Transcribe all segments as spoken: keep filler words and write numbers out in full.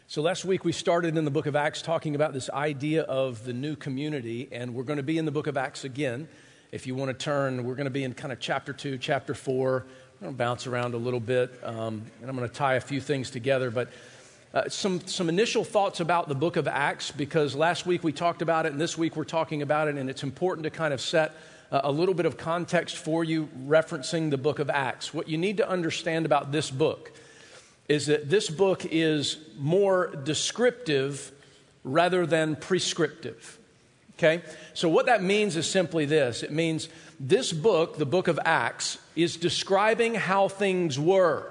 So last week we started in the book of Acts talking about this idea of the new community, and we're going to be in the book of Acts again. If you want to turn, we're going to be in kind of chapter two, chapter four. I'm going to bounce around a little bit, um, and I'm going to tie a few things together. But uh, some, some initial thoughts about the book of Acts, because last week we talked about it, and this week we're talking about it, and it's important to kind of set uh, a little bit of context for you referencing the book of Acts. What you need to understand about this book is that this book is more descriptive rather than prescriptive, okay? So what that means is simply this. It means this book, the book of Acts, is describing how things were,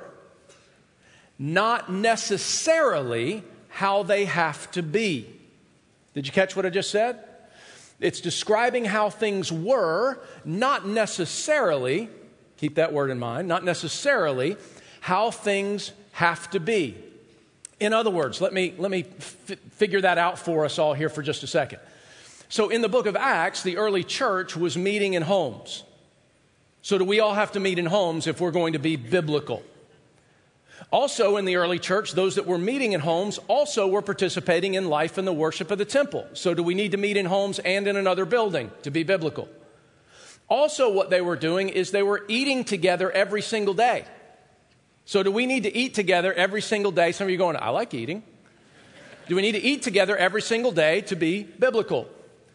not necessarily how they have to be. Did you catch what I just said? It's describing how things were, not necessarily, keep that word in mind, not necessarily how things have to be. In other words, let me let me f- figure that out for us all here for just a second. So in the book of Acts, the early church was meeting in homes. So do we all have to meet in homes if we're going to be biblical? Also in the early church, those that were meeting in homes also were participating in life in the worship of the temple. So do we need to meet in homes and in another building to be biblical? Also what they were doing is they were eating together every single day. So do we need to eat together every single day? Some of you are going, I like eating. Do we need to eat together every single day to be biblical?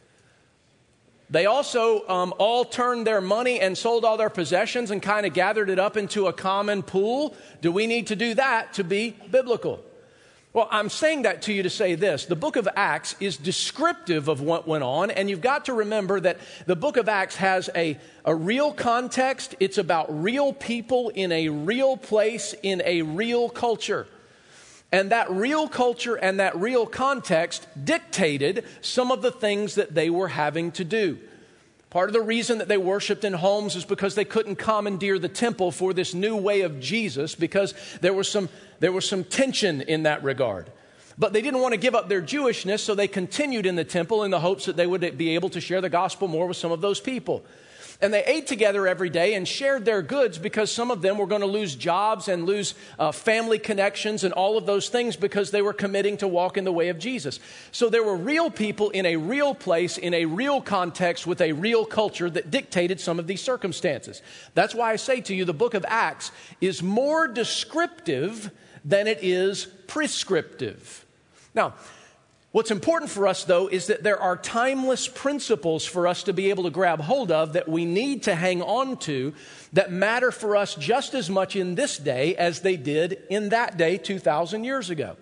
They also um, all turned their money and sold all their possessions and kind of gathered it up into a common pool. Do we need to do that to be biblical? Well, I'm saying that to you to say this. The book of Acts is descriptive of what went on, and you've got to remember that the book of Acts has a, a real context. It's about real people in a real place, in a real culture. And that real culture and that real context dictated some of the things that they were having to do. Part of the reason that they worshiped in homes is because they couldn't commandeer the temple for this new way of Jesus, because there was some there was some tension in that regard. But they didn't want to give up their Jewishness, so they continued in the temple in the hopes that they would be able to share the gospel more with some of those people. And they ate together every day and shared their goods, because some of them were going to lose jobs and lose uh, family connections and all of those things because they were committing to walk in the way of Jesus. So there were real people in a real place, in a real context, with a real culture that dictated some of these circumstances. That's why I say to you, the book of Acts is more descriptive than it is prescriptive. Now, what's important for us, though, is that there are timeless principles for us to be able to grab hold of that we need to hang on to that matter for us just as much in this day as they did in that day two thousand years ago.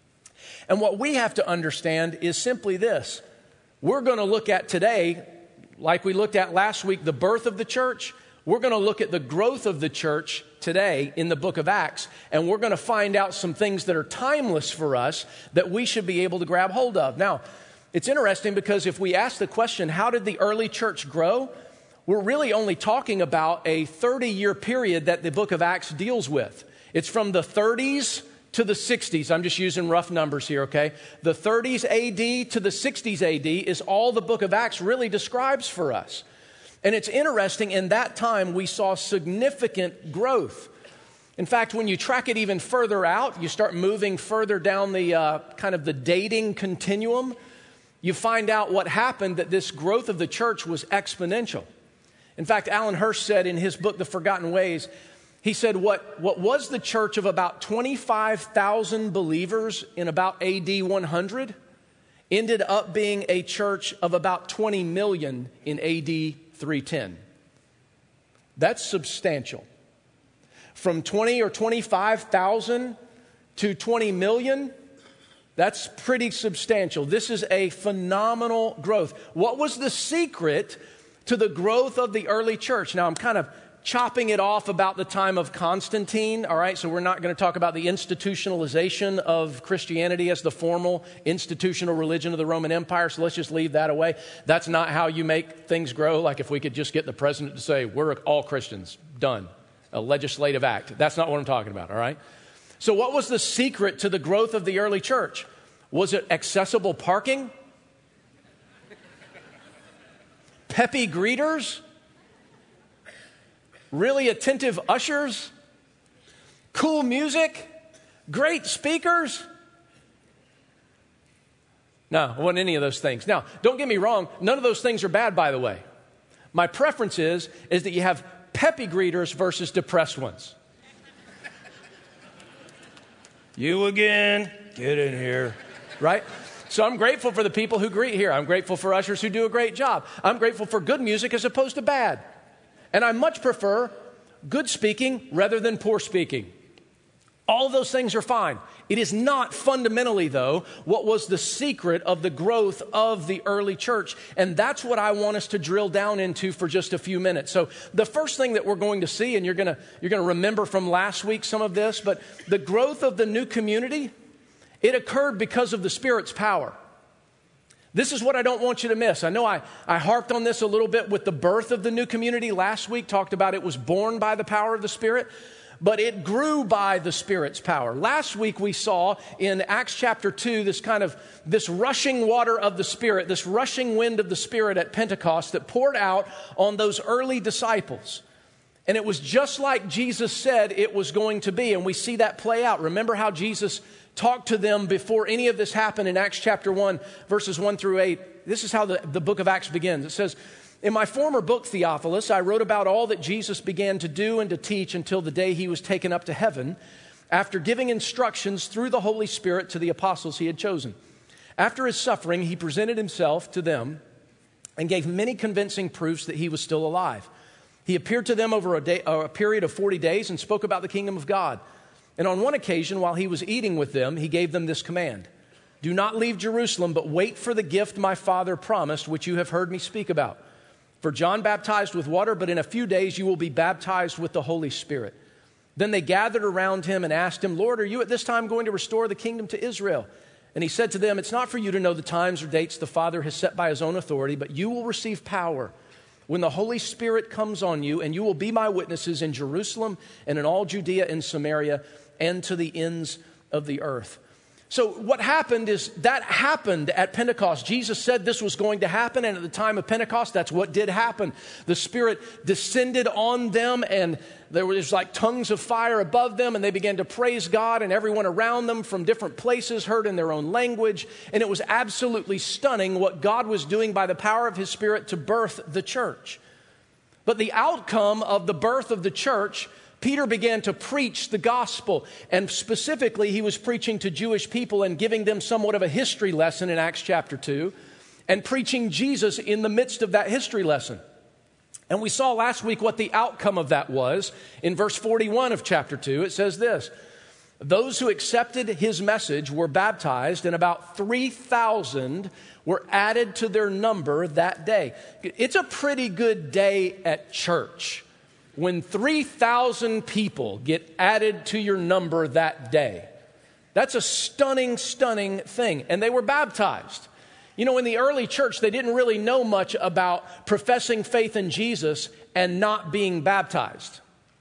And what we have to understand is simply this. We're going to look at today, like we looked at last week, the birth of the church. We're going to look at the growth of the church today in the book of Acts, and we're going to find out some things that are timeless for us that we should be able to grab hold of. Now, it's interesting because if we ask the question, how did the early church grow? We're really only talking about a thirty-year period that the book of Acts deals with. It's from the thirties to the sixties. I'm just using rough numbers here, okay? The thirties A D to the sixties A D is all the book of Acts really describes for us. And it's interesting, in that time, we saw significant growth. In fact, when you track it even further out, you start moving further down the uh, kind of the dating continuum, you find out what happened, that this growth of the church was exponential. In fact, Alan Hirsch said in his book, The Forgotten Ways, he said what, what was the church of about twenty-five thousand believers in about A D one hundred ended up being a church of about twenty million in A D three ten. That's substantial. From twenty or twenty-five thousand to twenty million, that's pretty substantial. This is a phenomenal growth. What was the secret to the growth of the early church? Now, I'm kind of chopping it off about the time of Constantine, all right? So we're not going to talk about the institutionalization of Christianity as the formal institutional religion of the Roman Empire, so let's just leave that away. That's not how you make things grow. Like if we could just get the president to say, we're all Christians, done, a legislative act. That's not what I'm talking about, all right? So what was the secret to the growth of the early church? Was it accessible parking? Peppy greeters? Really attentive ushers? Cool music? Great speakers? No, I want any of those things. Now, don't get me wrong. None of those things are bad, by the way. My preference is, is that you have peppy greeters versus depressed ones. You again, get in here, right? So I'm grateful for the people who greet here. I'm grateful for ushers who do a great job. I'm grateful for good music as opposed to bad. And I much prefer good speaking rather than poor speaking. All of those things are fine. It is not fundamentally, though, what was the secret of the growth of the early church. And that's what I want us to drill down into for just a few minutes. So the first thing that we're going to see, and you're going to you're going to remember from last week some of this, but the growth of the new community, it occurred because of the Spirit's power. This is what I don't want you to miss. I know I, I harped on this a little bit with the birth of the new community last week, talked about it was born by the power of the Spirit. But it grew by the Spirit's power. Last week we saw in Acts chapter two this kind of, this rushing water of the Spirit, this rushing wind of the Spirit at Pentecost that poured out on those early disciples. And it was just like Jesus said it was going to be. And we see that play out. Remember how Jesus talked to them before any of this happened in Acts chapter one, verses one through eight. This is how the, the book of Acts begins. It says, "In my former book, Theophilus, I wrote about all that Jesus began to do and to teach until the day he was taken up to heaven, after giving instructions through the Holy Spirit to the apostles he had chosen. After his suffering, he presented himself to them and gave many convincing proofs that he was still alive. He appeared to them over a, day, a period of forty days and spoke about the kingdom of God. And on one occasion, while he was eating with them, he gave them this command: 'Do not leave Jerusalem, but wait for the gift my Father promised, which you have heard me speak about. For John baptized with water, but in a few days you will be baptized with the Holy Spirit.' Then they gathered around him and asked him, 'Lord, are you at this time going to restore the kingdom to Israel?' And he said to them, 'It's not for you to know the times or dates the Father has set by his own authority, but you will receive power when the Holy Spirit comes on you, and you will be my witnesses in Jerusalem and in all Judea and Samaria and to the ends of the earth.'" So what happened is that happened at Pentecost. Jesus said this was going to happen, and at the time of Pentecost, that's what did happen. The Spirit descended on them, and there was like tongues of fire above them, and they began to praise God, and everyone around them from different places heard in their own language, and it was absolutely stunning what God was doing by the power of his Spirit to birth the church. But the outcome of the birth of the church, Peter began to preach the gospel, and specifically he was preaching to Jewish people and giving them somewhat of a history lesson in Acts chapter two, and preaching Jesus in the midst of that history lesson. And we saw last week what the outcome of that was. In verse forty-one of chapter two, it says this: "Those who accepted his message were baptized, and about three thousand were added to their number that day." It's a pretty good day at church when three thousand people get added to your number that day. That's a stunning, stunning thing. And they were baptized. You know, in the early church, they didn't really know much about professing faith in Jesus and not being baptized.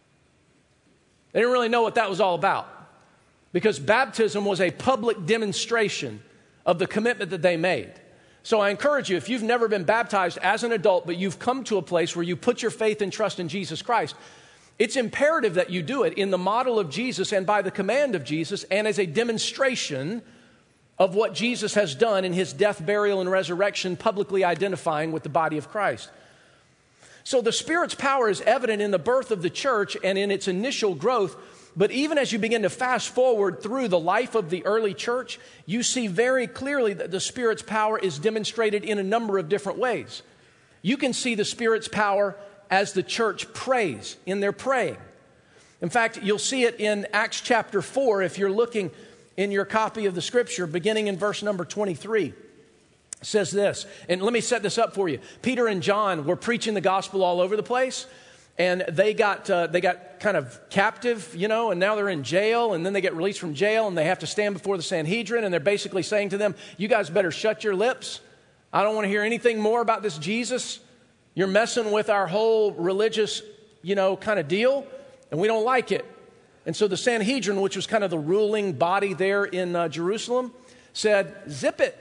They didn't really know what that was all about, because baptism was a public demonstration of the commitment that they made. So I encourage you, if you've never been baptized as an adult, but you've come to a place where you put your faith and trust in Jesus Christ, it's imperative that you do it in the model of Jesus and by the command of Jesus, and as a demonstration of what Jesus has done in his death, burial, and resurrection, publicly identifying with the body of Christ. So the Spirit's power is evident in the birth of the church and in its initial growth. But even as you begin to fast forward through the life of the early church, you see very clearly that the Spirit's power is demonstrated in a number of different ways. You can see the Spirit's power as the church prays, in their praying. In fact, you'll see it in Acts chapter four, if you're looking in your copy of the scripture, beginning in verse number twenty-three. It says this, and let me set this up for you. Peter and John were preaching the gospel all over the place. And they got uh, they got kind of captive, you know, and now they're in jail, and then they get released from jail, and they have to stand before the Sanhedrin, and they're basically saying to them, "You guys better shut your lips. I don't want to hear anything more about this Jesus. You're messing with our whole religious, you know, kind of deal, and we don't like it." And so the Sanhedrin, which was kind of the ruling body there in uh, Jerusalem, said, "Zip it."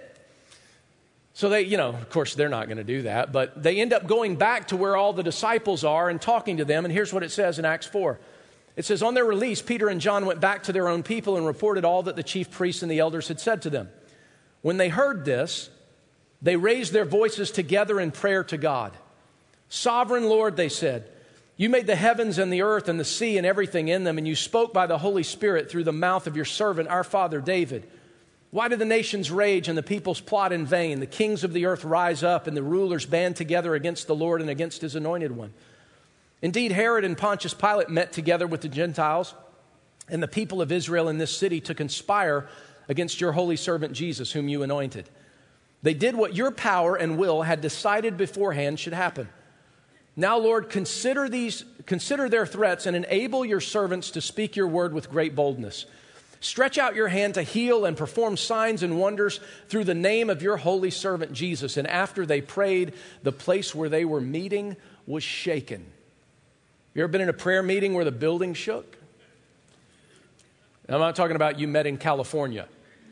So they, you know, of course, they're not going to do that, but they end up going back to where all the disciples are and talking to them. And here's what it says in Acts four. It says, "On their release, Peter and John went back to their own people and reported all that the chief priests and the elders had said to them. When they heard this, they raised their voices together in prayer to God. Sovereign Lord, they said, you made the heavens and the earth and the sea and everything in them, and you spoke by the Holy Spirit through the mouth of your servant, our father David. Why do the nations rage and the peoples plot in vain? The kings of the earth rise up and the rulers band together against the Lord and against his anointed one. Indeed, Herod and Pontius Pilate met together with the Gentiles and the people of Israel in this city to conspire against your holy servant Jesus, whom you anointed. They did what your power and will had decided beforehand should happen. Now, Lord, consider these, consider their threats and enable your servants to speak your word with great boldness. Stretch out your hand to heal and perform signs and wonders through the name of your holy servant Jesus. And after they prayed, the place where they were meeting was shaken. You ever been in a prayer meeting where the building shook? I'm not talking about you met in California.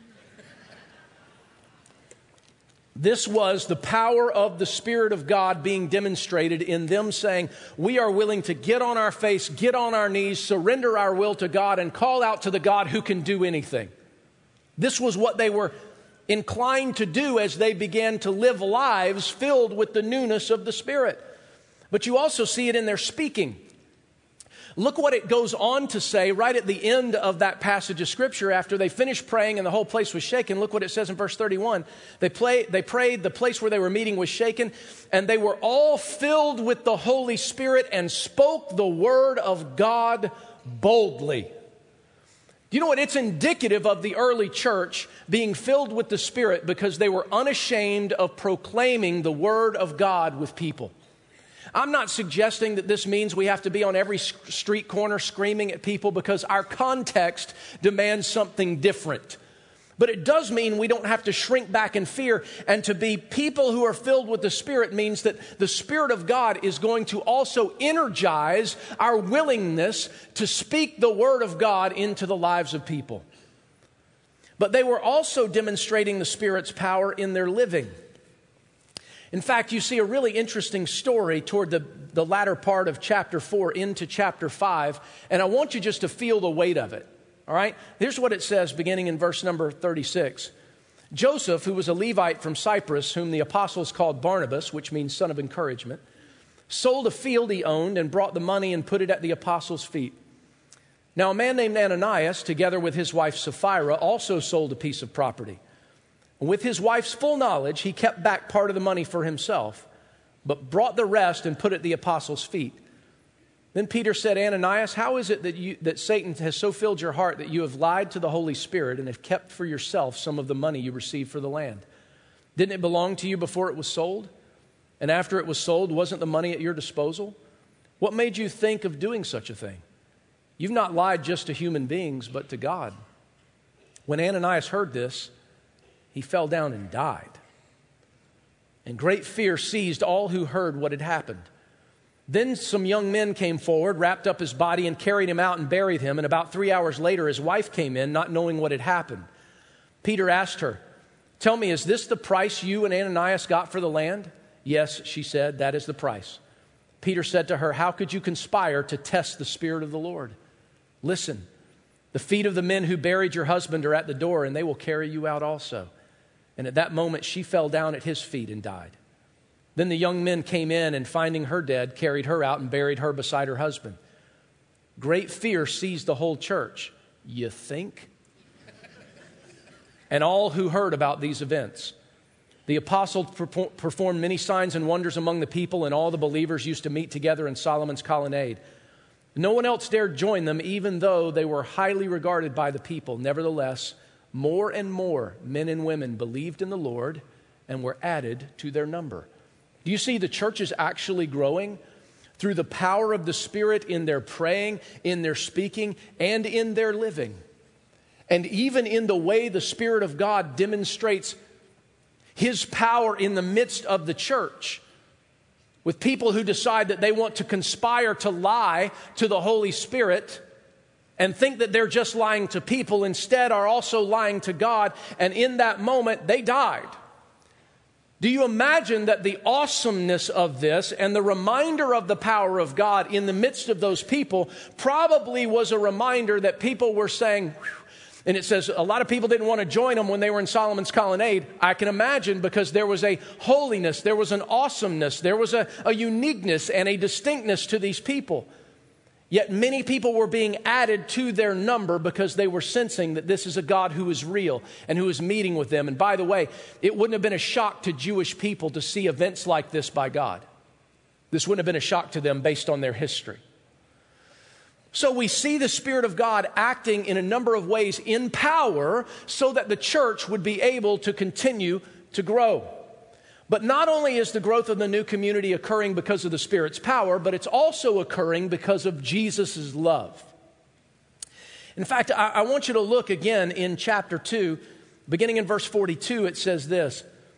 This was the power of the Spirit of God being demonstrated in them saying, we are willing to get on our face, get on our knees, surrender our will to God, and call out to the God who can do anything. This was what they were inclined to do as they began to live lives filled with the newness of the Spirit. But you also see it in their speaking. Look what it goes on to say right at the end of that passage of Scripture after they finished praying and the whole place was shaken. Look what it says in verse thirty-one. They, play, they prayed, the place where they were meeting was shaken, and they were all filled with the Holy Spirit and spoke the word of God boldly. Do you know what? It's indicative of the early church being filled with the Spirit because they were unashamed of proclaiming the word of God with people. I'm not suggesting that this means we have to be on every street corner screaming at people because our context demands something different. But it does mean we don't have to shrink back in fear. And to be people who are filled with the Spirit means that the Spirit of God is going to also energize our willingness to speak the Word of God into the lives of people. But they were also demonstrating the Spirit's power in their living. In fact, you see a really interesting story toward the, the latter part of chapter four into chapter five, and I want you just to feel the weight of it, all right? Here's what it says beginning in verse number thirty-six. Joseph, who was a Levite from Cyprus, whom the apostles called Barnabas, which means son of encouragement, sold a field he owned and brought the money and put it at the apostles' feet. Now a man named Ananias, together with his wife Sapphira, also sold a piece of property. With his wife's full knowledge, he kept back part of the money for himself, but brought the rest and put it at the apostles' feet. Then Peter said, Ananias, how is it that, you, that Satan has so filled your heart that you have lied to the Holy Spirit and have kept for yourself some of the money you received for the land? Didn't it belong to you before it was sold? And after it was sold, wasn't the money at your disposal? What made you think of doing such a thing? You've not lied just to human beings, but to God. When Ananias heard this, he fell down and died. And great fear seized all who heard what had happened. Then some young men came forward, wrapped up his body, and carried him out and buried him. And about three hours later, his wife came in, not knowing what had happened. Peter asked her, tell me, is this the price you and Ananias got for the land? Yes, she said, that is the price. Peter said to her, how could you conspire to test the Spirit of the Lord? Listen, the feet of the men who buried your husband are at the door, and they will carry you out also. And at that moment, she fell down at his feet and died. Then the young men came in and finding her dead, carried her out and buried her beside her husband. Great fear seized the whole church. You think? And all who heard about these events. The apostles performed many signs and wonders among the people, and all the believers used to meet together in Solomon's colonnade. No one else dared join them, even though they were highly regarded by the people. Nevertheless, more and more men and women believed in the Lord and were added to their number. Do you see the church is actually growing through the power of the Spirit in their praying, in their speaking, and in their living? And even in the way the Spirit of God demonstrates His power in the midst of the church, with people who decide that they want to conspire to lie to the Holy Spirit and think that they're just lying to people, instead are also lying to God, and in that moment they died. Do you imagine that the awesomeness of this and the reminder of the power of God in the midst of those people probably was a reminder that people were saying, And it says a lot of people didn't want to join them when they were in Solomon's colonnade. I can imagine, because there was a holiness, there was an awesomeness, there was a, a uniqueness and a distinctness to these people. Yet many people were being added to their number because they were sensing that this is a God who is real and who is meeting with them. And by the way, it wouldn't have been a shock to Jewish people to see events like this by God. This wouldn't have been a shock to them based on their history. So we see the Spirit of God acting in a number of ways in power so that the church would be able to continue to grow. But not only is the growth of the new community occurring because of the Spirit's power, but it's also occurring because of Jesus' love. In fact, I, I want you to look again in chapter two, beginning in verse forty-two, it says this.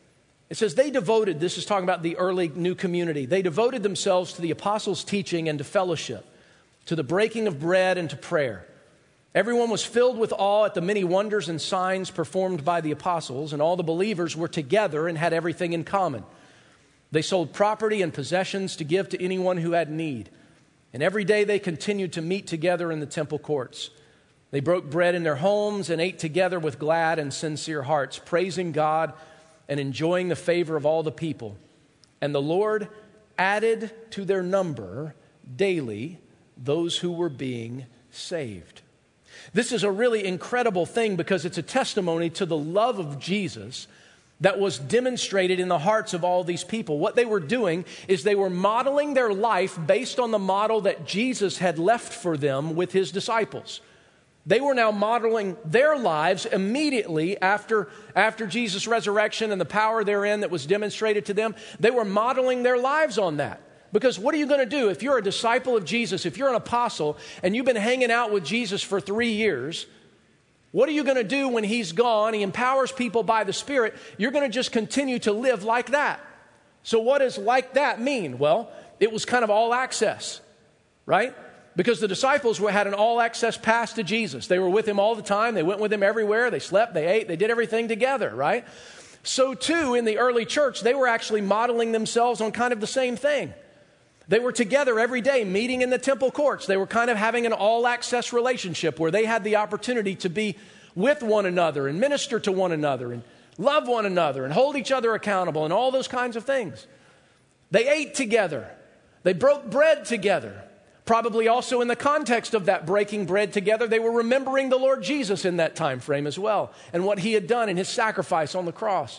It says, they devoted, this is talking about the early new community, they devoted themselves to the apostles' teaching and to fellowship, to the breaking of bread and to prayer. Everyone was filled with awe at the many wonders and signs performed by the apostles, and all the believers were together and had everything in common. They sold property and possessions to give to anyone who had need. And every day they continued to meet together in the temple courts. They broke bread in their homes and ate together with glad and sincere hearts, praising God and enjoying the favor of all the people. And the Lord added to their number daily those who were being saved. This is a really incredible thing because it's a testimony to the love of Jesus that was demonstrated in the hearts of all these people. What they were doing is they were modeling their life based on the model that Jesus had left for them with his disciples. They were now modeling their lives immediately after, after Jesus' resurrection and the power therein that was demonstrated to them. They were modeling their lives on that. Because what are you going to do if you're a disciple of Jesus, if you're an apostle, and you've been hanging out with Jesus for three years? What are you going to do when he's gone? He empowers people by the Spirit. You're going to just continue to live like that. So what does like that mean? Well, it was kind of all access, right? Because the disciples were, had an all access pass to Jesus. They were with him all the time. They went with him everywhere. They slept, they ate, they did everything together, right? So too, in the early church, they were actually modeling themselves on kind of the same thing. They were together every day, meeting in the temple courts. They were kind of having an all-access relationship where they had the opportunity to be with one another and minister to one another and love one another and hold each other accountable and all those kinds of things. They ate together. They broke bread together. Probably also in the context of that breaking bread together, they were remembering the Lord Jesus in that time frame as well and what he had done in his sacrifice on the cross.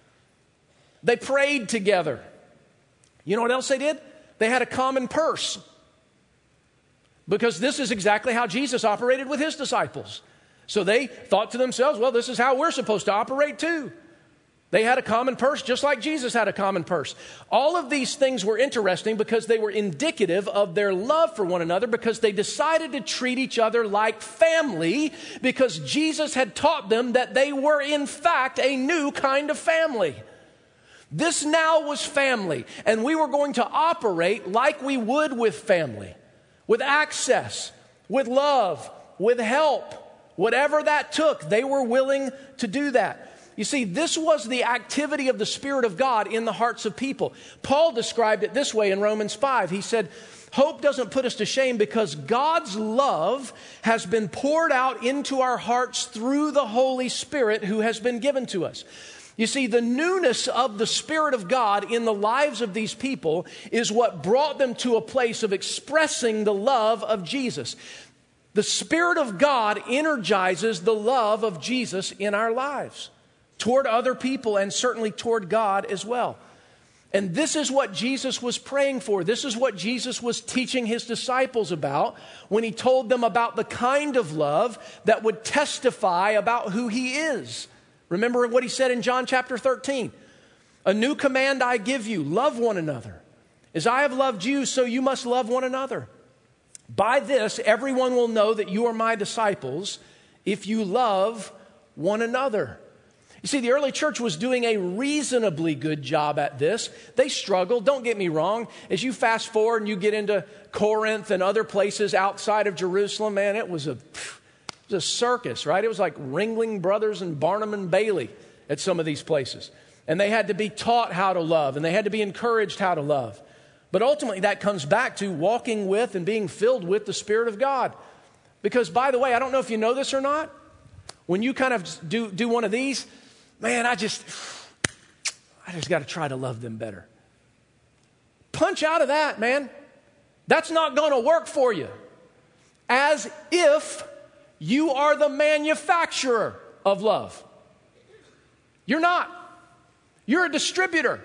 They prayed together. You know what else they did? They had a common purse, because this is exactly how Jesus operated with his disciples. So they thought to themselves, well, this is how we're supposed to operate too. They had a common purse just like Jesus had a common purse. All of these things were interesting because they were indicative of their love for one another, because they decided to treat each other like family, because Jesus had taught them that they were in fact a new kind of family. This now was family, and we were going to operate like we would with family, with access, with love, with help. Whatever that took, they were willing to do that. You see, this was the activity of the Spirit of God in the hearts of people. Paul described it this way in Romans five. He said, hope doesn't put us to shame because God's love has been poured out into our hearts through the Holy Spirit who has been given to us. You see, the newness of the Spirit of God in the lives of these people is what brought them to a place of expressing the love of Jesus. The Spirit of God energizes the love of Jesus in our lives toward other people and certainly toward God as well. And this is what Jesus was praying for. This is what Jesus was teaching his disciples about when he told them about the kind of love that would testify about who he is. Remember what he said in John chapter thirteen. A new command I give you, love one another. As I have loved you, so you must love one another. By this, everyone will know that you are my disciples if you love one another. You see, the early church was doing a reasonably good job at this. They struggled, don't get me wrong. As you fast forward and you get into Corinth and other places outside of Jerusalem, man, it was a... It was a circus, right? It was like Ringling Brothers and Barnum and Bailey at some of these places. And they had to be taught how to love, and they had to be encouraged how to love. But ultimately, that comes back to walking with and being filled with the Spirit of God. Because, by the way, I don't know if you know this or not, When you kind of do, do one of these, man, I just, I just got to try to love them better. Punch out of that, man. That's not going to work for you. As if you are the manufacturer of love. You're not. You're a distributor.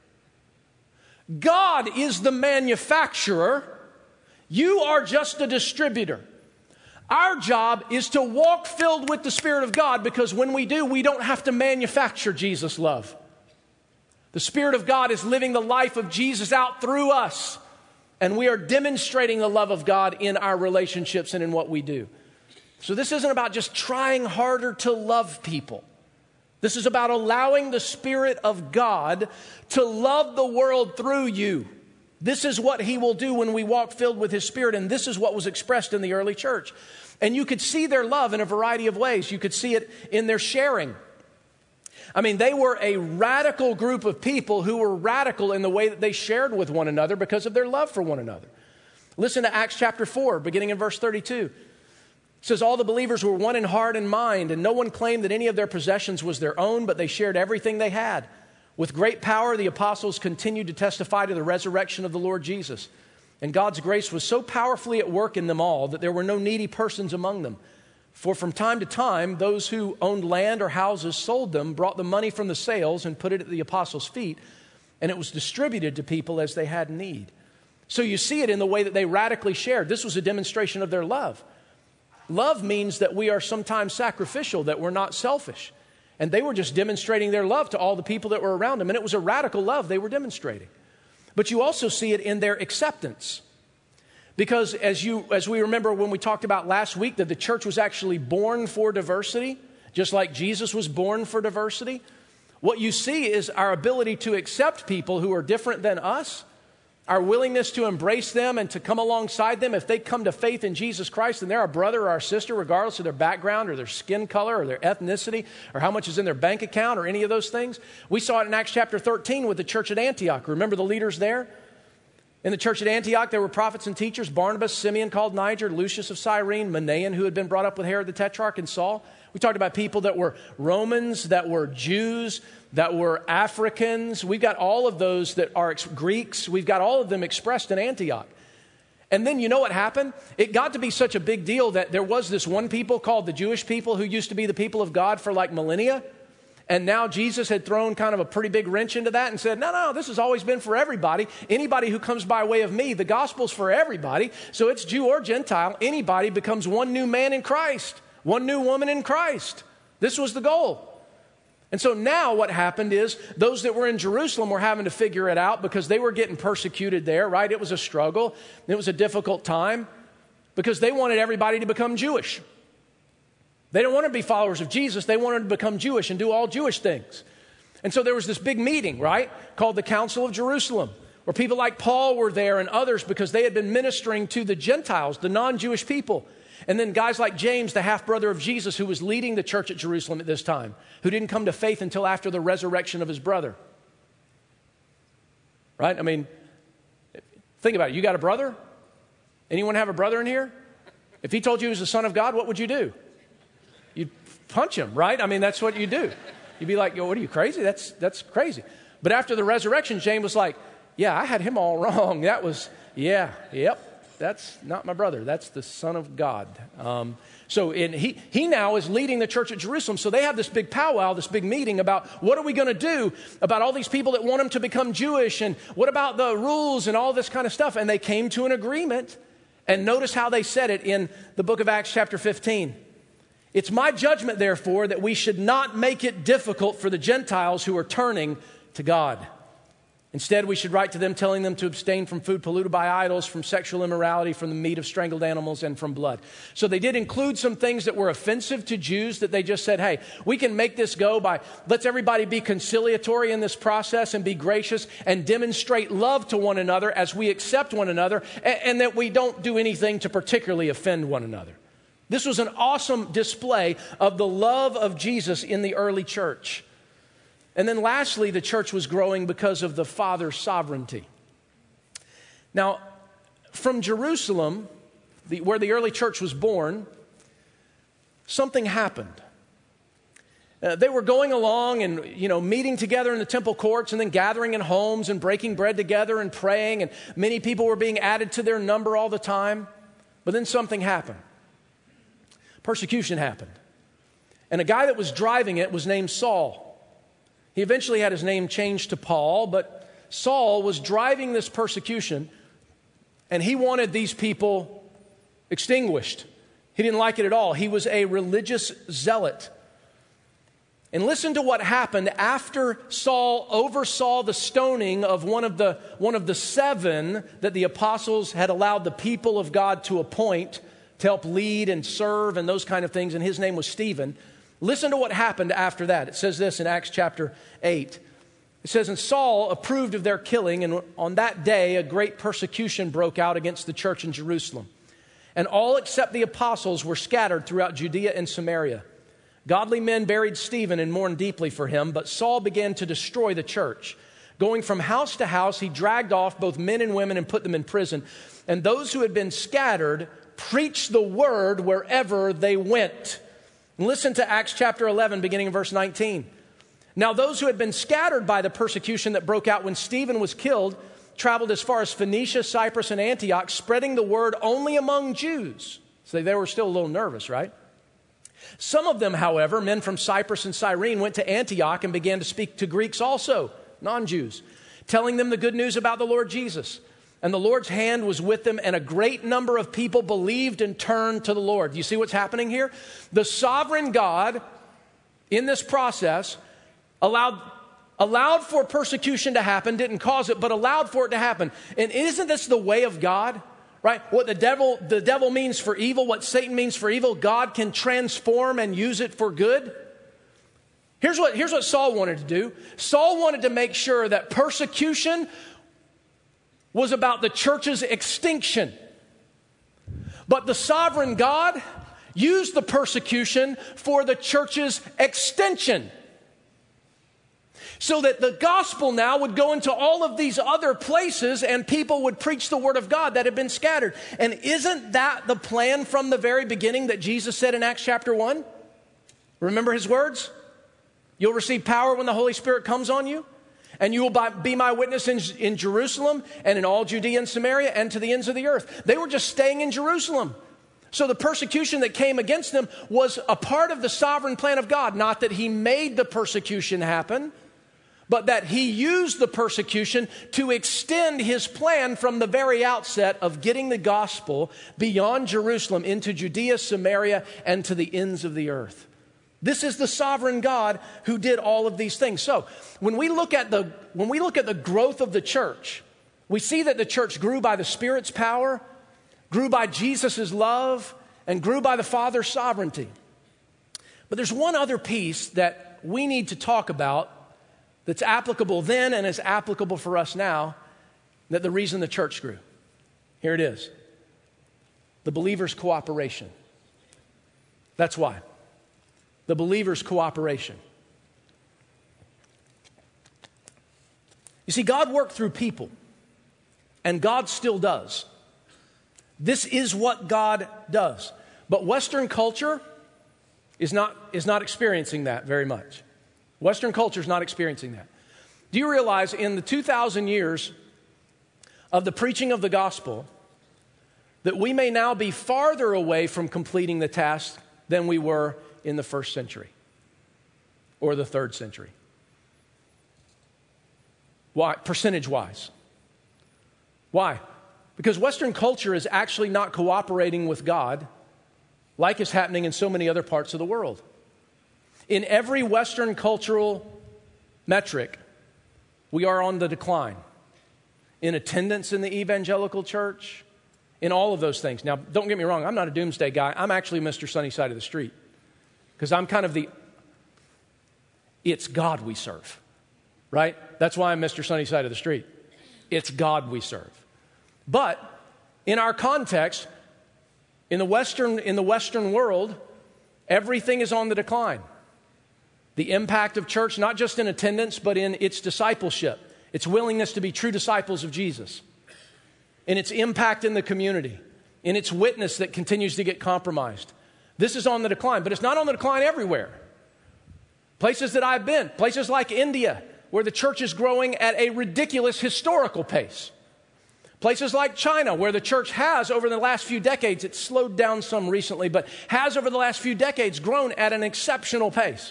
God is the manufacturer. You are just a distributor. Our job is to walk filled with the Spirit of God, because when we do, we don't have to manufacture Jesus' love. The Spirit of God is living the life of Jesus out through us, and we are demonstrating the love of God in our relationships and in what we do. So this isn't about just trying harder to love people. This is about allowing the Spirit of God to love the world through you. This is what He will do when we walk filled with His Spirit, and this is what was expressed in the early church. And you could see their love in a variety of ways. You could see it in their sharing. I mean, they were a radical group of people who were radical in the way that they shared with one another because of their love for one another. Listen to Acts chapter four, beginning in verse thirty-two. It says, all the believers were one in heart and mind, and no one claimed that any of their possessions was their own, but they shared everything they had. With great power, the apostles continued to testify to the resurrection of the Lord Jesus. And God's grace was so powerfully at work in them all that there were no needy persons among them. For from time to time, those who owned land or houses sold them, brought the money from the sales, and put it at the apostles' feet, and it was distributed to people as they had need. So you see it in the way that they radically shared. This was a demonstration of their love. Love means that we are sometimes sacrificial, that we're not selfish. And they were just demonstrating their love to all the people that were around them. And it was a radical love they were demonstrating. But you also see it in their acceptance. Because as you, as we remember when we talked about last week, that the church was actually born for diversity, just like Jesus was born for diversity. What you see is our ability to accept people who are different than us, our willingness to embrace them and to come alongside them. If they come to faith in Jesus Christ, then they're our brother or our sister, regardless of their background or their skin color or their ethnicity or how much is in their bank account or any of those things. We saw it in Acts chapter thirteen with the church at Antioch. Remember the leaders there? In the church at Antioch, there were prophets and teachers, Barnabas, Simeon called Niger, Lucius of Cyrene, Manaen, who had been brought up with Herod the Tetrarch, and Saul. We talked about people that were Romans, that were Jews, that were Africans. We've got all of those that are ex- Greeks. We've got all of them expressed in Antioch. And then you know what happened? It got to be such a big deal that there was this one people called the Jewish people who used to be the people of God for like millennia. And now Jesus had thrown kind of a pretty big wrench into that and said, no, no, this has always been for everybody. Anybody who comes by way of me, the gospel's for everybody. So it's Jew or Gentile. Anybody becomes one new man in Christ, one new woman in Christ. This was the goal. And so now what happened is those that were in Jerusalem were having to figure it out because they were getting persecuted there, right? It was a struggle. It was a difficult time because they wanted everybody to become Jewish. They didn't want to be followers of Jesus. They wanted to become Jewish and do all Jewish things. And so there was this big meeting, right, called the Council of Jerusalem, where people like Paul were there and others because they had been ministering to the Gentiles, the non-Jewish people. And then guys like James, the half-brother of Jesus, who was leading the church at Jerusalem at this time, who didn't come to faith until after the resurrection of his brother. Right? I mean, think about it. You got a brother? Anyone have a brother in here? If he told you he was the Son of God, what would you do? You'd punch him, right? I mean, that's what you do. You'd be like, yo, what are you, crazy? That's that's crazy. But after the resurrection, James was like, yeah, I had him all wrong. That was, yeah, yep. That's not my brother. That's the Son of God. Um, so in, he, he now is leading the church at Jerusalem. So they have this big powwow, this big meeting about what are we going to do about all these people that want them to become Jewish, and what about the rules and all this kind of stuff. And they came to an agreement. And notice how they said it in the book of Acts chapter fifteen. It's my judgment, therefore, that we should not make it difficult for the Gentiles who are turning to God. Instead, we should write to them telling them to abstain from food polluted by idols, from sexual immorality, from the meat of strangled animals, and from blood. So they did include some things that were offensive to Jews that they just said, hey, we can make this go by, let's everybody be conciliatory in this process and be gracious and demonstrate love to one another as we accept one another, and, and that we don't do anything to particularly offend one another. This was an awesome display of the love of Jesus in the early church. And then lastly, the church was growing because of the Father's sovereignty. Now, from Jerusalem, the, where the early church was born, something happened. Uh, they were going along and, you know, meeting together in the temple courts and then gathering in homes and breaking bread together and praying. And many people were being added to their number all the time. But then something happened. Persecution happened. And a guy that was driving it was named Saul. He eventually had his name changed to Paul, but Saul was driving this persecution, and he wanted these people extinguished. He didn't like it at all. He was a religious zealot. And listen to what happened after Saul oversaw the stoning of one of the, one of the seven that the apostles had allowed the people of God to appoint to help lead and serve and those kind of things, and his name was Stephen. Listen to what happened after that. It says this in Acts chapter eight. It says, and Saul approved of their killing, and on that day a great persecution broke out against the church in Jerusalem. And all except the apostles were scattered throughout Judea and Samaria. Godly men buried Stephen and mourned deeply for him, but Saul began to destroy the church. Going from house to house, he dragged off both men and women and put them in prison. And those who had been scattered preached the word wherever they went. And listen to Acts chapter eleven, beginning in verse nineteen. Now those who had been scattered by the persecution that broke out when Stephen was killed traveled as far as Phoenicia, Cyprus, and Antioch, spreading the word only among Jews. So they were still a little nervous, right? Some of them, however, men from Cyprus and Cyrene, went to Antioch and began to speak to Greeks also, non-Jews, telling them the good news about the Lord Jesus. And the Lord's hand was with them, and a great number of people believed and turned to the Lord. You see what's happening here? The sovereign God, in this process, allowed, allowed for persecution to happen, didn't cause it, but allowed for it to happen. And isn't this the way of God? Right? What the devil, the devil means for evil, what Satan means for evil, God can transform and use it for good. Here's what, here's what Saul wanted to do. Saul wanted to make sure that persecution was about the church's extinction. But the sovereign God used the persecution for the church's extension. So that the gospel now would go into all of these other places and people would preach the word of God that had been scattered. And isn't that the plan from the very beginning that Jesus said in Acts chapter one? Remember his words? You'll receive power when the Holy Spirit comes on you. And you will be my witness in, in Jerusalem and in all Judea and Samaria and to the ends of the earth. They were just staying in Jerusalem. So the persecution that came against them was a part of the sovereign plan of God. Not that he made the persecution happen, but that he used the persecution to extend his plan from the very outset of getting the gospel beyond Jerusalem into Judea, Samaria, and to the ends of the earth. This is the sovereign God who did all of these things. So when we look at the, when we look at the growth of the church, we see that the church grew by the Spirit's power, grew by Jesus' love, and grew by the Father's sovereignty. But there's one other piece that we need to talk about that's applicable then and is applicable for us now, that the reason the church grew. Here it is. The believer's cooperation. That's why. The believer's cooperation. You see, God worked through people, and God still does. This is what God does. But Western culture is not, is not experiencing that very much. Western culture is not experiencing that. Do you realize in the two thousand years of the preaching of the gospel that we may now be farther away from completing the task than we were in the first century or the third century? Why? Percentage-wise. Why? Because Western culture is actually not cooperating with God like is happening in so many other parts of the world. In every Western cultural metric, we are on the decline. In attendance in the evangelical church, in all of those things. Now, don't get me wrong, I'm not a doomsday guy. I'm actually Mister Sunny Side of the Street. Because I'm kind of the, it's God we serve, right? That's why I'm Mister Sunny Side of the Street. It's God we serve. But in our context, in the Western, in the Western world, everything is on the decline. The impact of church, not just in attendance, but in its discipleship, its willingness to be true disciples of Jesus, in its impact in the community, in its witness that continues to get compromised. This is on the decline, but it's not on the decline everywhere. Places that I've been, places like India, where the church is growing at a ridiculous historical pace. Places like China, where the church has, over the last few decades, it's slowed down some recently, but has over the last few decades grown at an exceptional pace.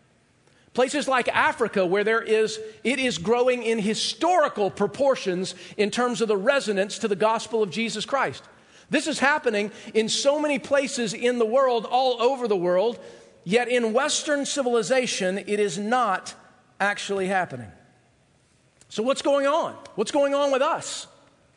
Places like Africa, where there is, it is growing in historical proportions in terms of the resonance to the gospel of Jesus Christ. This is happening in so many places in the world, all over the world, yet in Western civilization, it is not actually happening. So what's going on? What's going on with us?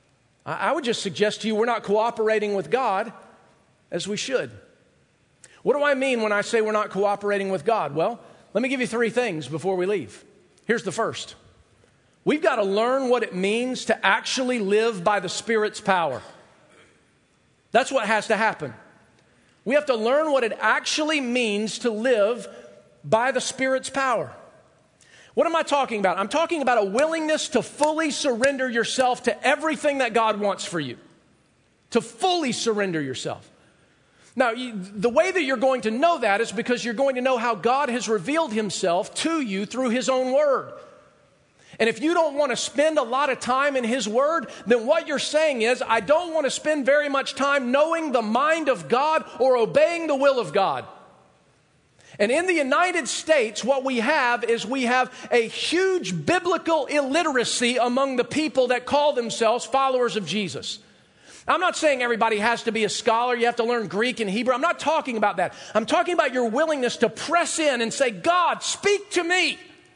I would just suggest to you we're not cooperating with God as we should. What do I mean when I say we're not cooperating with God? Well, let me give you three things before we leave. Here's the first. We've got to learn what it means to actually live by the Spirit's power. That's what has to happen. We have to learn what it actually means to live by the Spirit's power. What am I talking about? I'm talking about a willingness to fully surrender yourself to everything that God wants for you. To fully surrender yourself. Now, you, the way that you're going to know that is because you're going to know how God has revealed himself to you through his own word. And if you don't want to spend a lot of time in his word, then what you're saying is, I don't want to spend very much time knowing the mind of God or obeying the will of God. And in the United States, what we have is we have a huge biblical illiteracy among the people that call themselves followers of Jesus. I'm not saying everybody has to be a scholar. You have to learn Greek and Hebrew. I'm not talking about that. I'm talking about your willingness to press in and say, God, speak to me.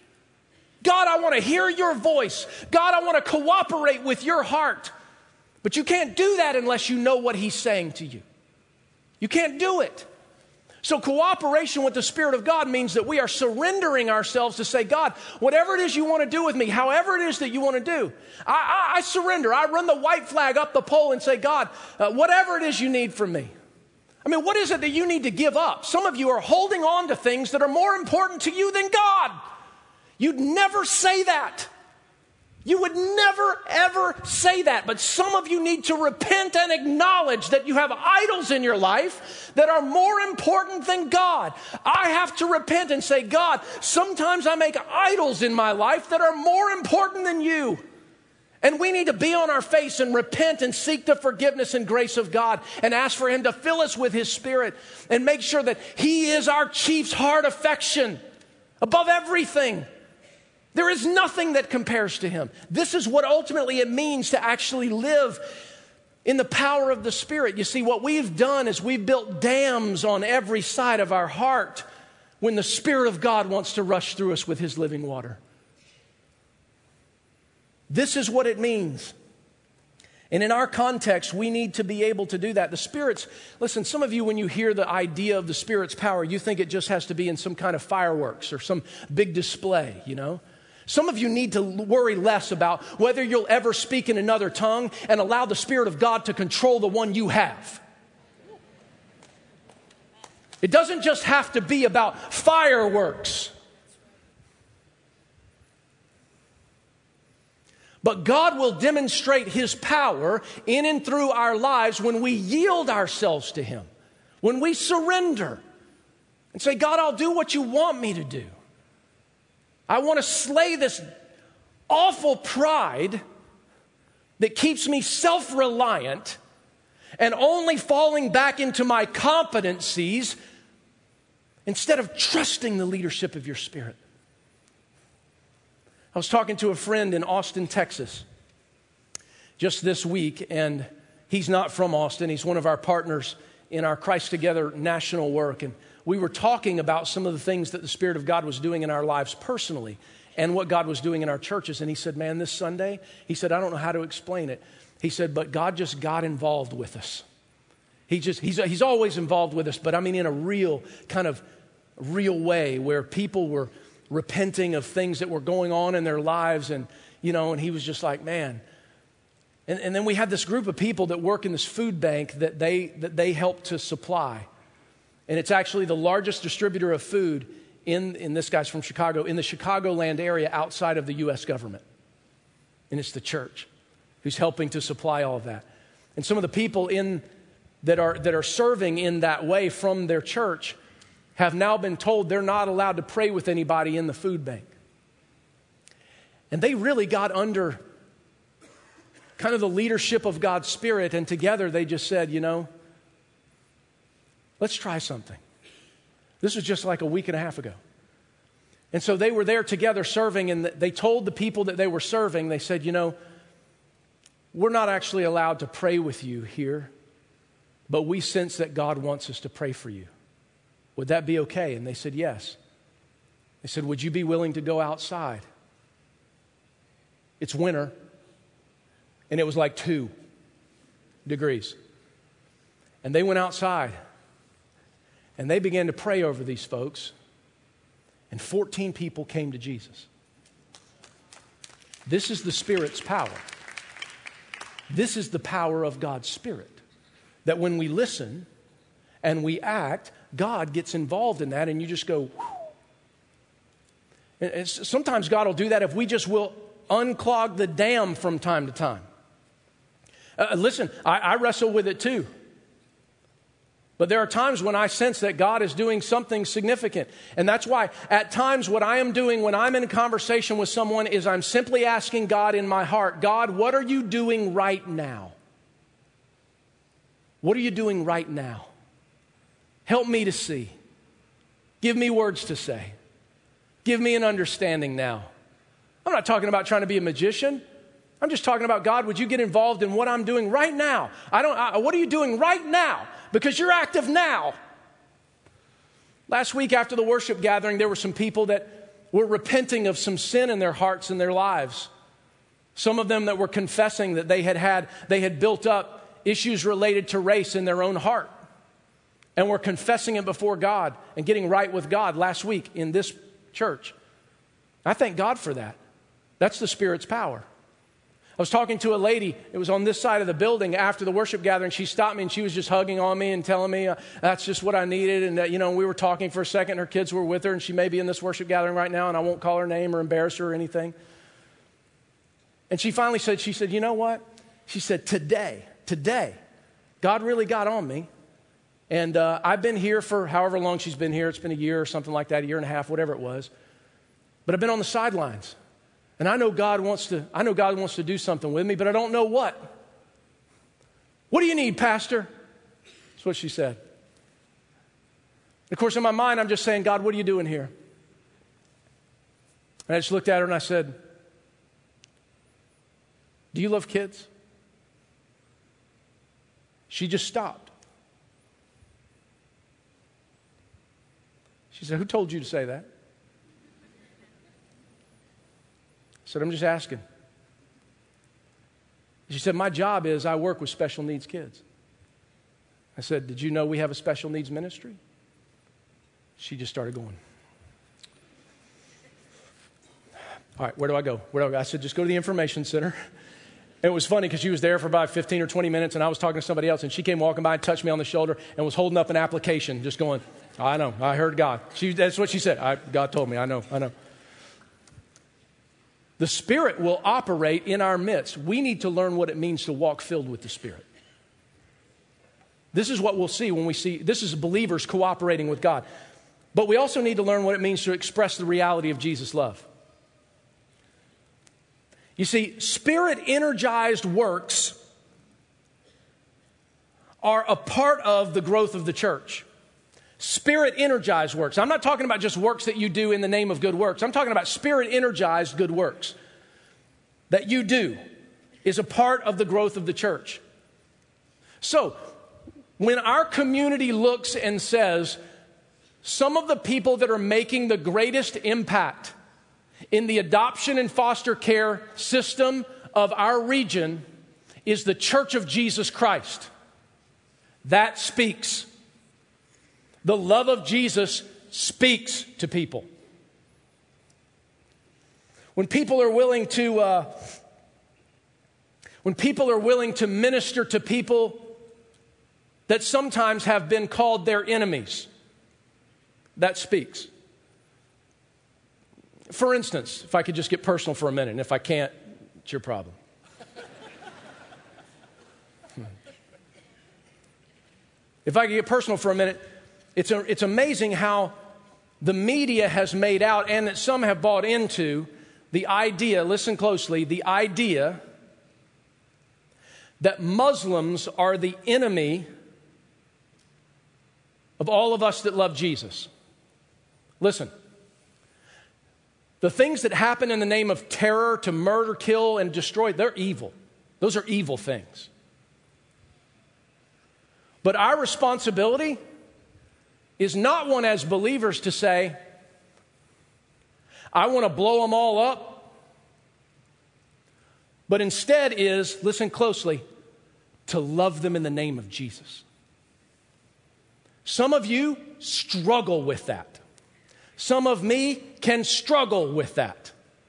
God, I want to hear your voice. God, I want to cooperate with your heart. But you can't do that unless you know what he's saying to you. You can't do it. So cooperation with the Spirit of God means that we are surrendering ourselves to say, God, whatever it is you want to do with me, however it is that you want to do, I, I, I surrender. I run the white flag up the pole and say, God, uh, whatever it is you need from me. I mean, what is it that you need to give up? Some of you are holding on to things that are more important to you than God. You'd never say that. You would never, ever say that. But some of you need to repent and acknowledge that you have idols in your life that are more important than God. I have to repent and say, God, sometimes I make idols in my life that are more important than you. And we need to be on our face and repent and seek the forgiveness and grace of God and ask for him to fill us with his Spirit and make sure that he is our chief's heart affection above everything. There is nothing that compares to him. This is what ultimately it means to actually live in the power of the Spirit. You see, what we've done is we've built dams on every side of our heart when the Spirit of God wants to rush through us with his living water. This is what it means. And in our context, we need to be able to do that. The Spirit's, listen, some of you, when you hear the idea of the Spirit's power, you think it just has to be in some kind of fireworks or some big display, you know? Some of you need to worry less about whether you'll ever speak in another tongue and allow the Spirit of God to control the one you have. It doesn't just have to be about fireworks. But God will demonstrate his power in and through our lives when we yield ourselves to him, when we surrender and say, God, I'll do what you want me to do. I want to slay this awful pride that keeps me self-reliant and only falling back into my competencies instead of trusting the leadership of your Spirit. I was talking to a friend in Austin, Texas, just this week, and he's not from Austin. He's one of our partners in our Christ Together national work, and we were talking about some of the things that the Spirit of God was doing in our lives personally and what God was doing in our churches. And he said, man, this Sunday, he said, I don't know how to explain it. He said, but God just got involved with us. He just, he's, he's always involved with us, but I mean in a real kind of real way where people were repenting of things that were going on in their lives. And, you know, and he was just like, man. And, and then we had this group of people that work in this food bank that they, that they help to supply. And it's actually the largest distributor of food in, in this guy's from Chicago, in the Chicagoland area outside of the U S government. And it's the church who's helping to supply all of that. And some of the people in that are that are serving in that way from their church, have now been told they're not allowed to pray with anybody in the food bank. And they really got under kind of the leadership of God's Spirit, and together they just said, you know, let's try something. This was just like a week and a half ago. And so they were there together serving, and they told the people that they were serving, they said, you know, we're not actually allowed to pray with you here, but we sense that God wants us to pray for you. Would that be okay? And they said, yes. They said, would you be willing to go outside? It's winter, and it was like two degrees. And they went outside, and they began to pray over these folks, and fourteen people came to Jesus. This is the Spirit's power. This is the power of God's Spirit. That when we listen and we act, God gets involved in that, and you just go, whew. And, and sometimes God will do that if we just will unclog the dam from time to time. Uh, listen, I, I wrestle with it too. But there are times when I sense that God is doing something significant. And that's why at times what I am doing when I'm in a conversation with someone is I'm simply asking God in my heart, God, what are you doing right now? What are you doing right now? Help me to see. Give me words to say. Give me an understanding now. I'm not talking about trying to be a magician. I'm just talking about, God, would you get involved in what I'm doing right now? I don't. I, what are you doing right now? Because you're active now. Last week after the worship gathering, there were some people that were repenting of some sin in their hearts and their lives. Some of them that were confessing that they had had, they had built up issues related to race in their own heart. And were confessing it before God and getting right with God last week in this church. I thank God for that. That's the Spirit's power. I was talking to a lady, it was on this side of the building after the worship gathering. She stopped me and she was just hugging on me and telling me uh, that's just what I needed. And, uh, you know, we were talking for a second. Her kids were with her, and she may be in this worship gathering right now, and I won't call her name or embarrass her or anything. And she finally said, she said, you know what? She said, today, today, God really got on me. And uh, I've been here for however long she's been here. It's been a year or something like that, a year and a half, whatever it was. But I've been on the sidelines. And I know God wants to, I know God wants to do something with me, but I don't know what. What do you need, Pastor? That's what she said. And of course, in my mind, I'm just saying, God, what are you doing here? And I just looked at her and I said, do you love kids? She just stopped. She said, who told you to say that? I said, I'm just asking. She said, my job is I work with special needs kids. I said, did you know we have a special needs ministry? She just started going. All right, where do I go? Where do I go? I said, just go to the information center. And it was funny because she was there for about fifteen or twenty minutes, and I was talking to somebody else, and she came walking by and touched me on the shoulder and was holding up an application, just going, I know, I heard God. She, that's what she said. I, God told me, I know, I know. The Spirit will operate in our midst. We need to learn what it means to walk filled with the Spirit. This is what we'll see when we see, this is believers cooperating with God. But we also need to learn what it means to express the reality of Jesus' love. You see, Spirit-energized works are a part of the growth of the church. Spirit-energized works. I'm not talking about just works that you do in the name of good works. I'm talking about Spirit-energized good works that you do is a part of the growth of the church. So, when our community looks and says, some of the people that are making the greatest impact in the adoption and foster care system of our region is the Church of Jesus Christ, that speaks. The love of Jesus speaks to people. When people are willing to, uh, when people are willing to minister to people that sometimes have been called their enemies, that speaks. For instance, if I could just get personal for a minute, and if I can't, it's your problem. If I could get personal for a minute, It's, a, it's amazing how the media has made out, and that some have bought into, the idea, listen closely, the idea that Muslims are the enemy of all of us that love Jesus. Listen, the things that happen in the name of terror to murder, kill, and destroy, they're evil. Those are evil things. But our responsibility is not one as believers to say, I want to blow them all up, but instead is, listen closely, to love them in the name of Jesus. Some of you struggle with that. Some of me can struggle with that.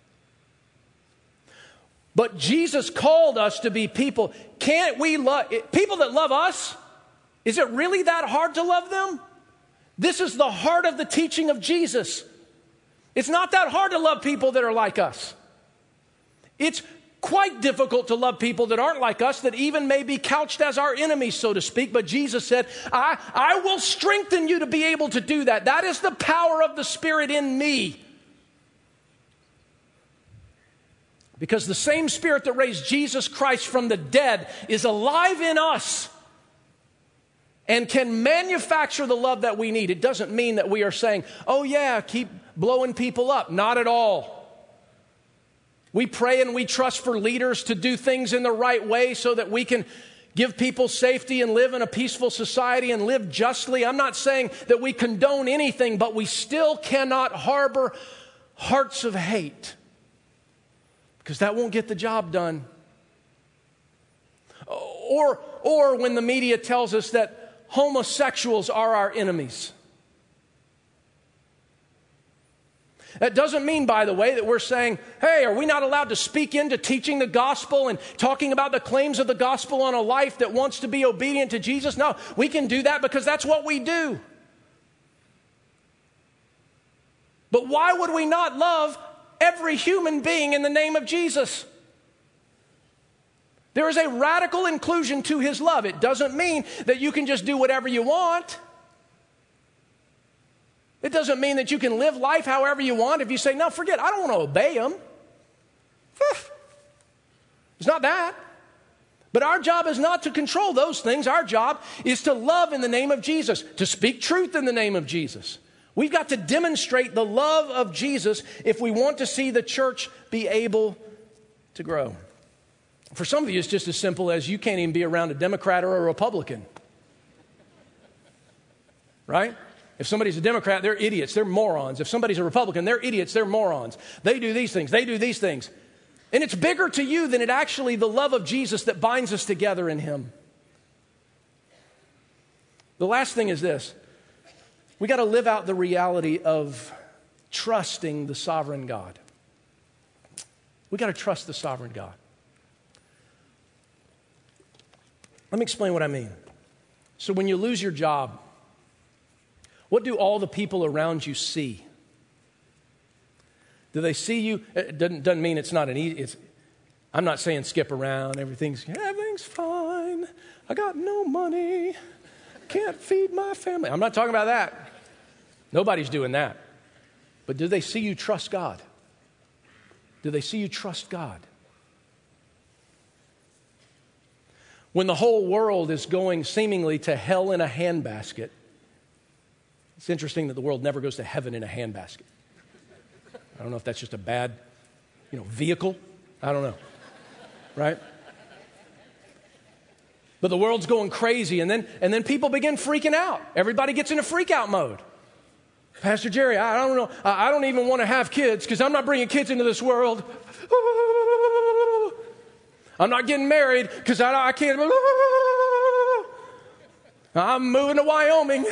But Jesus called us to be people. Can't we love people that love us? Is it really that hard to love them? This is the heart of the teaching of Jesus. It's not that hard to love people that are like us. It's quite difficult to love people that aren't like us, that even may be couched as our enemies, so to speak. But Jesus said, I, I will strengthen you to be able to do that. That is the power of the Spirit in me. Because the same Spirit that raised Jesus Christ from the dead is alive in us and can manufacture the love that we need. It doesn't mean that we are saying, oh yeah, keep blowing people up. Not at all. We pray and we trust for leaders to do things in the right way so that we can give people safety and live in a peaceful society and live justly. I'm not saying that we condone anything, but we still cannot harbor hearts of hate, because that won't get the job done. Or, or when the media tells us that homosexuals are our enemies. That doesn't mean, by the way, that we're saying, hey, are we not allowed to speak into teaching the gospel and talking about the claims of the gospel on a life that wants to be obedient to Jesus? No, we can do that because that's what we do. But why would we not love every human being in the name of Jesus? There is a radical inclusion to his love. It doesn't mean that you can just do whatever you want. It doesn't mean that you can live life however you want. If you say, no, forget, I don't want to obey him. It's not that. But our job is not to control those things. Our job is to love in the name of Jesus, to speak truth in the name of Jesus. We've got to demonstrate the love of Jesus if we want to see the church be able to grow. For some of you, it's just as simple as you can't even be around a Democrat or a Republican. Right? If somebody's a Democrat, they're idiots, they're morons. If somebody's a Republican, they're idiots, they're morons. They do these things, they do these things. And it's bigger to you than it actually the love of Jesus that binds us together in him. The last thing is this. We got to live out the reality of trusting the sovereign God. We got to trust the sovereign God. Let me explain what I mean. So when you lose your job, what do all the people around you see? Do they see you? It doesn't, doesn't mean it's not an easy, it's, I'm not saying skip around, everything's, everything's fine. I got no money. Can't feed my family. I'm not talking about that. Nobody's doing that. But do they see you trust God? Do they see you trust God? When the whole world is going seemingly to hell in a handbasket, it's interesting that the world never goes to heaven in a handbasket. I don't know if that's just a bad, you know, vehicle. I don't know, right? But the world's going crazy, and then and then people begin freaking out. Everybody gets into freak out mode. Pastor Jerry, I don't know. I don't even want to have kids because I'm not bringing kids into this world. I'm not getting married because I, I can't. I'm moving to Wyoming.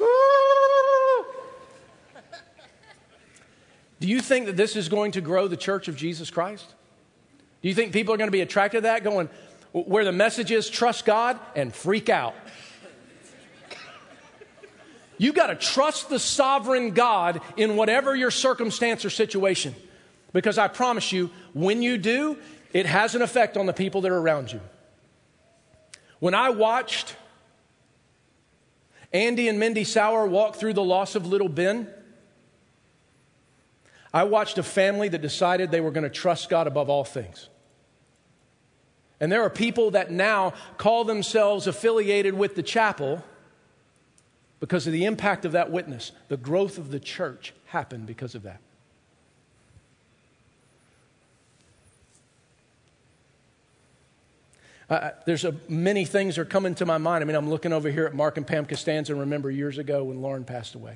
Do you think that this is going to grow the church of Jesus Christ? Do you think people are going to be attracted to that, going where the message is trust God and freak out? You got to trust the sovereign God in whatever your circumstance or situation. Because I promise you, when you do, it has an effect on the people that are around you. When I watched Andy and Mindy Sauer walked through the loss of little Ben. I watched a family that decided they were going to trust God above all things. And there are people that now call themselves affiliated with the chapel because of the impact of that witness. The growth of the church happened because of that. Uh, there's a, many things are coming to my mind. I mean, I'm looking over here at Mark and Pam Costanza and remember years ago when Lauren passed away.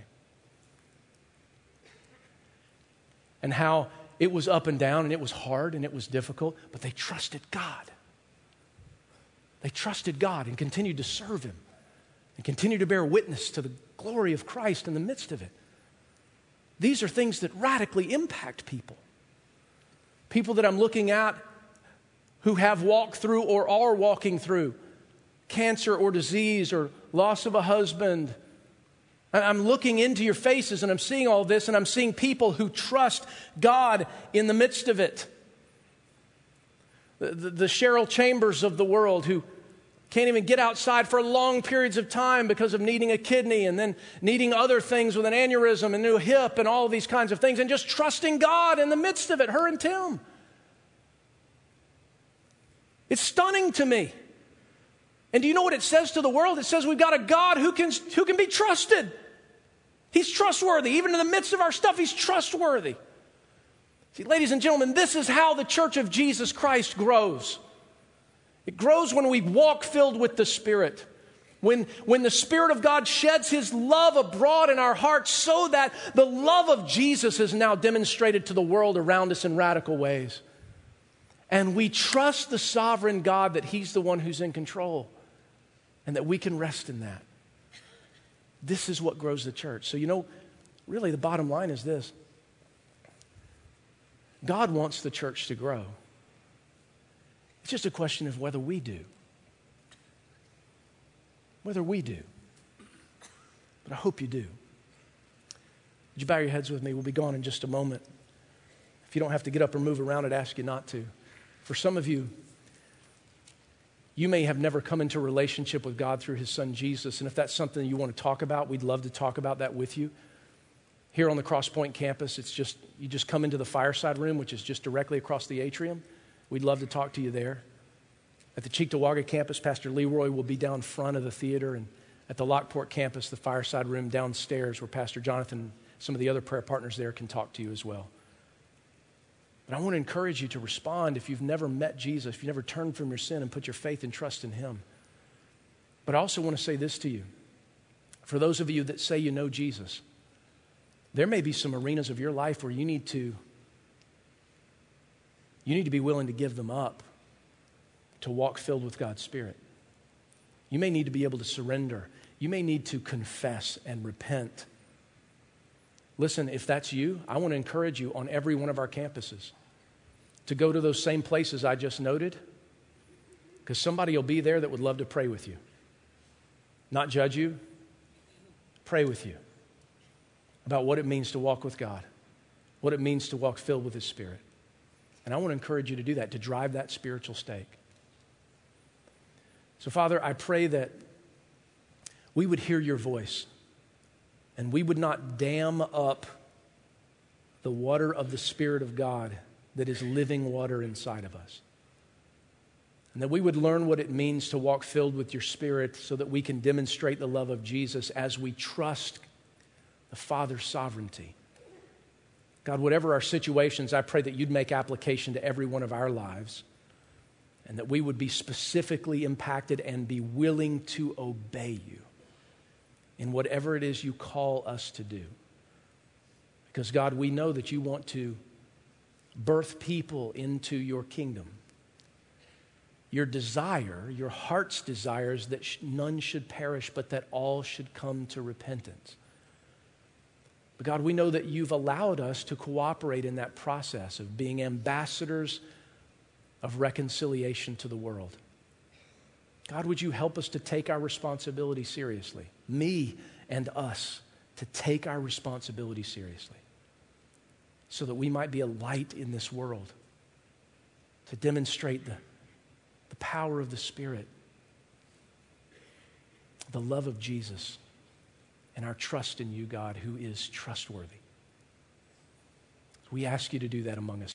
And how it was up and down and it was hard and it was difficult, but they trusted God. They trusted God and continued to serve Him and continued to bear witness to the glory of Christ in the midst of it. These are things that radically impact people. People that I'm looking at who have walked through or are walking through cancer or disease or loss of a husband. I'm looking into your faces and I'm seeing all this, and I'm seeing people who trust God in the midst of it. The, the, the Cheryl Chambers of the world who can't even get outside for long periods of time because of needing a kidney and then needing other things with an aneurysm and a new hip and all these kinds of things, and just trusting God in the midst of it, her and Tim. It's stunning to me. And do you know what it says to the world? It says we've got a God who can, who can be trusted. He's trustworthy. Even in the midst of our stuff, He's trustworthy. See, ladies and gentlemen, this is how the Church of Jesus Christ grows. It grows when we walk filled with the Spirit. When, when the Spirit of God sheds His love abroad in our hearts so that the love of Jesus is now demonstrated to the world around us in radical ways. And we trust the sovereign God that He's the one who's in control and that we can rest in that. This is what grows the church. So, you know, really the bottom line is this. God wants the church to grow. It's just a question of whether we do. Whether we do. But I hope you do. Would you bow your heads with me? We'll be gone in just a moment. If you don't have to get up or move around, I'd ask you not to. For some of you, you may have never come into a relationship with God through His Son Jesus. And if that's something you want to talk about, we'd love to talk about that with you. Here on the Cross Point campus, it's just, you just come into the fireside room, which is just directly across the atrium. We'd love to talk to you there. At the Cheektowaga campus, Pastor Leroy will be down front of the theater. And at the Lockport campus, the fireside room downstairs where Pastor Jonathan and some of the other prayer partners there can talk to you as well. But I want to encourage you to respond if you've never met Jesus, if you've never turned from your sin and put your faith and trust in Him. But I also want to say this to you. For those of you that say you know Jesus, there may be some arenas of your life where you need to, you need to be willing to give them up to walk filled with God's Spirit. You may need to be able to surrender. You may need to confess and repent. Listen, if that's you, I want to encourage you on every one of our campuses to go to those same places I just noted, because somebody will be there that would love to pray with you. Not judge you, pray with you about what it means to walk with God, what it means to walk filled with His Spirit. And I want to encourage you to do that, to drive that spiritual stake. So, Father, I pray that we would hear your voice and we would not dam up the water of the Spirit of God that is living water inside of us. And that we would learn what it means to walk filled with your Spirit so that we can demonstrate the love of Jesus as we trust the Father's sovereignty. God, whatever our situations, I pray that you'd make application to every one of our lives and that we would be specifically impacted and be willing to obey you in whatever it is you call us to do. Because, God, we know that you want to birth people into your kingdom. Your desire, your heart's desire is that sh- none should perish, but that all should come to repentance. But, God, we know that you've allowed us to cooperate in that process of being ambassadors of reconciliation to the world. God, would you help us to take our responsibility seriously? Me and us, to take our responsibility seriously so that we might be a light in this world, to demonstrate the, the power of the Spirit, the love of Jesus and our trust in you, God, who is trustworthy. We ask you to do that among us.